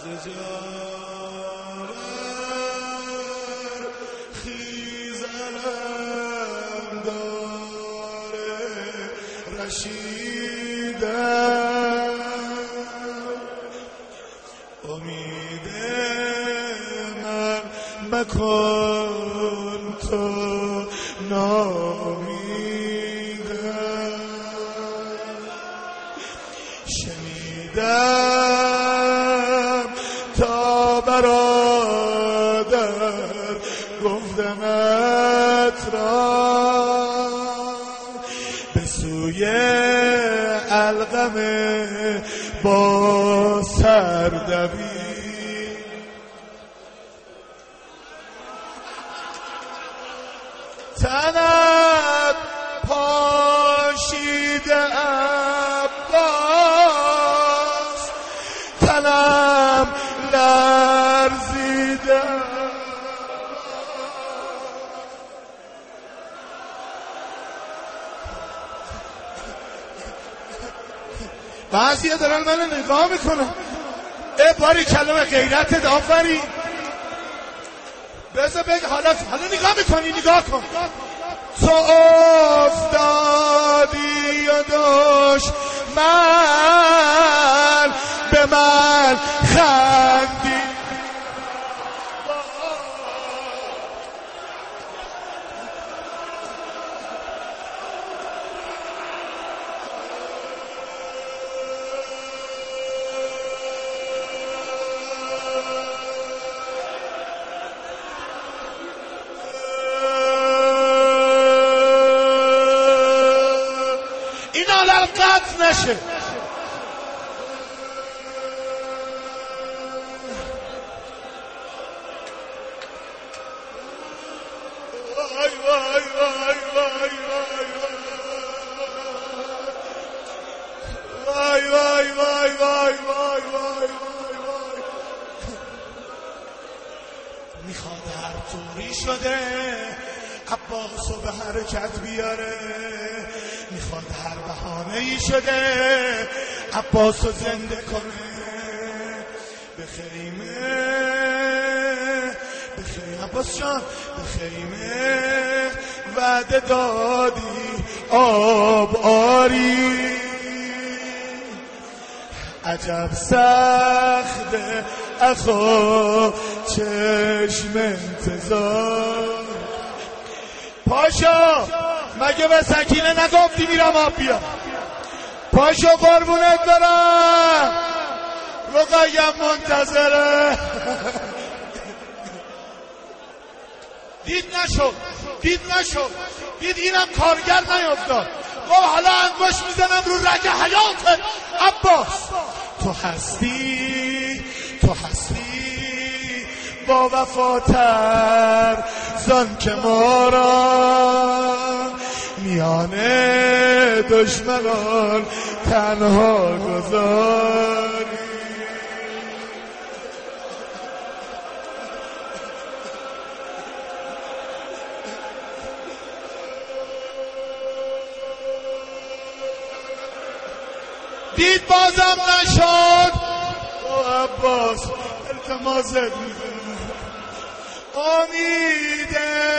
جان خیزنم داره رشیدم امید من مکن تو نامیدم شنیدم تا برادر گفتمت را به سوی علقمه با سردبی تنت پاشیده عباس تنم لرزیده بعضی دارن من نگاه میکنن باری کلمه غیرت آفرین بذار بگه حالا نگاه میکنی نگاه کن تو افتادی و دشمن به من خندی این حالا قطع نشه وای وای وای وای وای وای وای وای وای وای وای میخواد هر طوری شده عباسو به حرکت بیاره میخواد هر بهانه‌ای شده عباسو زنده کنه به خیمه عباس جان به خیمه وعده دادی آب آری عجب سخته اخو چشم انتظار پاشو مگه به سکینه نگفتی میرم آب بیا پاشو قربونت برم رقیم منتظره دید نشد دید اینم کارگر نیفتاد خب حالا انگوش میزنم رو رگ حیات عباس تو هستی با وفاتر زن که ما را میانه دشمنان تنها گذاری دید بازم نشد او عباس التماست میکنه امید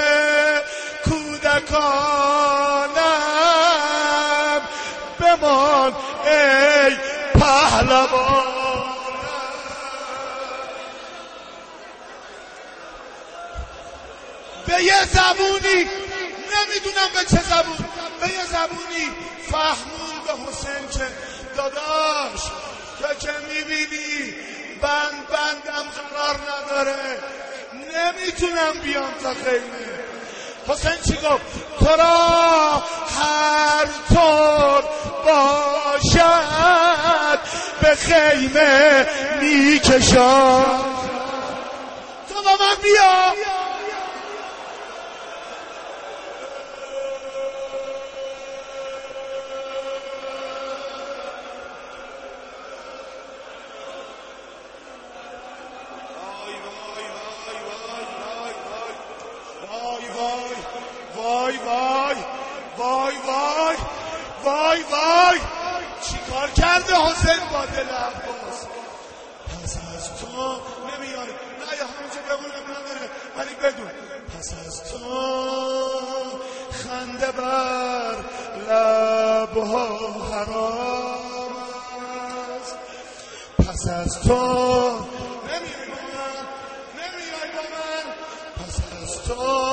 کودکانم بمان ای پهلوان به یه زبونی نمیدونم به چه زبون به یه زبونی فهمون به حسین که داداش که میبینی بندم قرار نداره نمیتونم بیام تا خیمه حسین چی گفت تو را هر طور باشد به خیمه میکشم تو با من بیا وای چی کار کرده حسین با دل عباس پس از تو نمیای، نه یا همونجا بگونم نداره، ولی بدون پس از تو خنده بر لبها حرام است. پس از تو نمیای با من پس از تو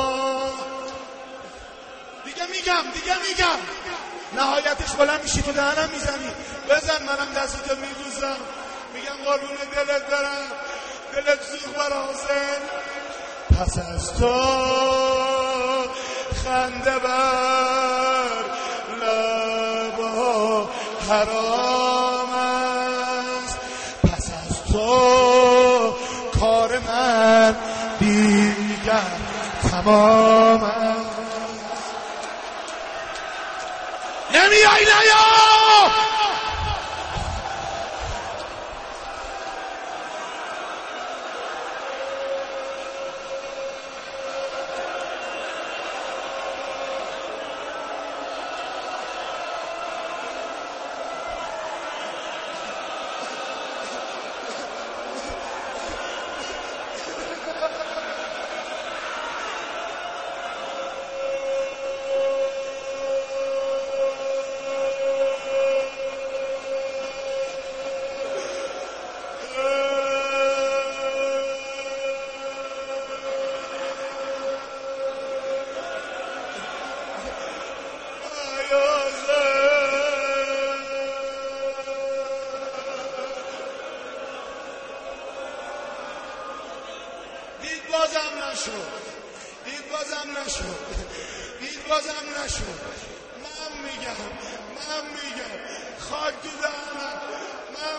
دیگه میگم نهایتش بلند میشی تو دهنم میزنی، بزن منم دستتو میبوسم، میگم قربون دلت برم، دلت سوخت برا حسین. پس از تو خنده بر لبها حرام است. پس از تو کار من دیگر تمام است. نمیای نیا دید بازم نشد. من میگم خاک تو دهنم، من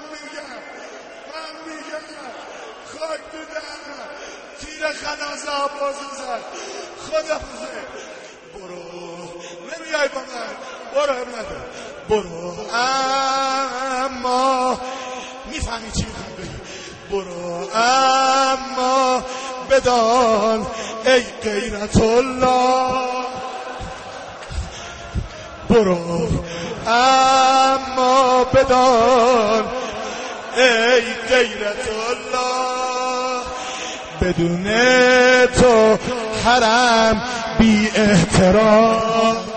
میگم خاک تو دهنم، تیر خنازه آبازو زد. خدافظه، برو نمیای با من، برو نداره، برو اما میفهمی چی میخوام بگی، برو اما بدان ای غیرت الله، برو اما بدان ای غیرت الله، بدون تو حرم بی احترام.